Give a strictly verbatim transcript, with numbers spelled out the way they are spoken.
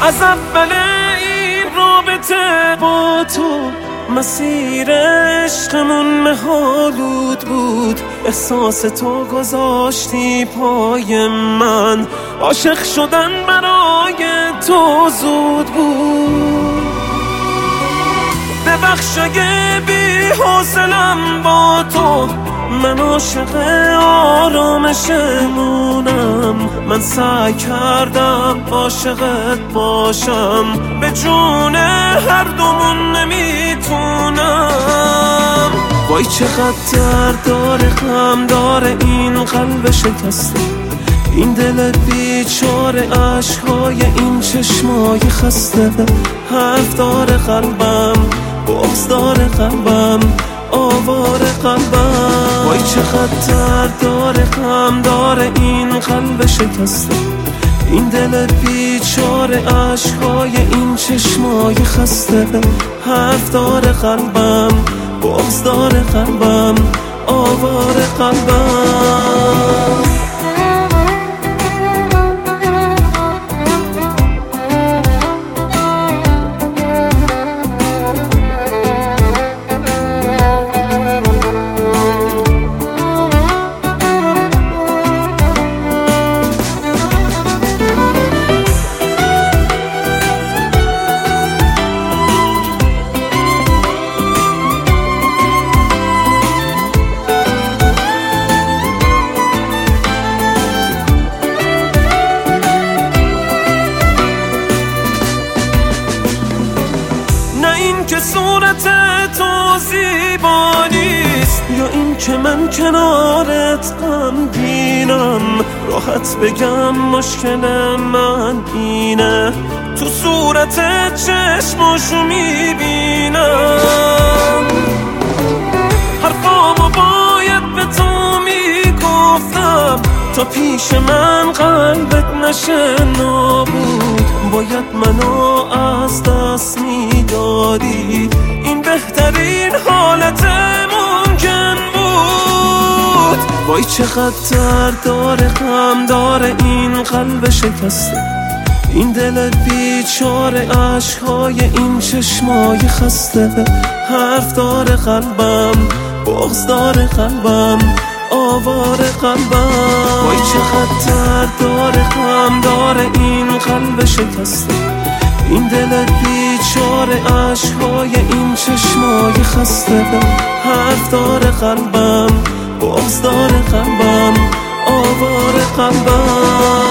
از اول این رابطه با تو مسیر عشقمون مه‌آلود بود. احساس تو گذاشتی پای من، عاشق شدن برای تو زود بود. ببخش اگه بی حوصله‌ام با تو، من عاشق آرامشمونم. من سعی کردم عاشقت باشم، به جون هر دومون نمیتونم. وای چقدر درد داره، غم داره این قلب شکسته، این دل بیچاره، عشقای این چشمای خسته. حرف داره قلبم، بغض داره قلبم، آواره قلبم. وای چقدر درد داره، غم داره این قلب شکسته، این دل بیچاره، عشقای این چشمای خسته. حرف داره قلبم، بغض داره قلبم، آواره قلبم. که صورت تو زیبا نیست، یا این که من کنارت غمگینم. راحت بگم مشکل من اینه، تو صورت چشماشو میبینم. حرفامو باید به تو میگفتم، تا پیش من قلبت نشه نابود. باید منو از دست میدادی، این بهترین حالت ممکن بود. وای چقدر درد داره، غم داره این قلب شکسته، این دل بیچاره، عشقای این چشمای خسته. حرف داره قلبم، بغض داره قلبم، آواره قلبم. وای چقدر درد داره، غم داره این قلب شکسته، این دل بیچاره، عشقای این چشمای خسته. حرف داره قلبم، بغض داره قلبم، آواره قلبم.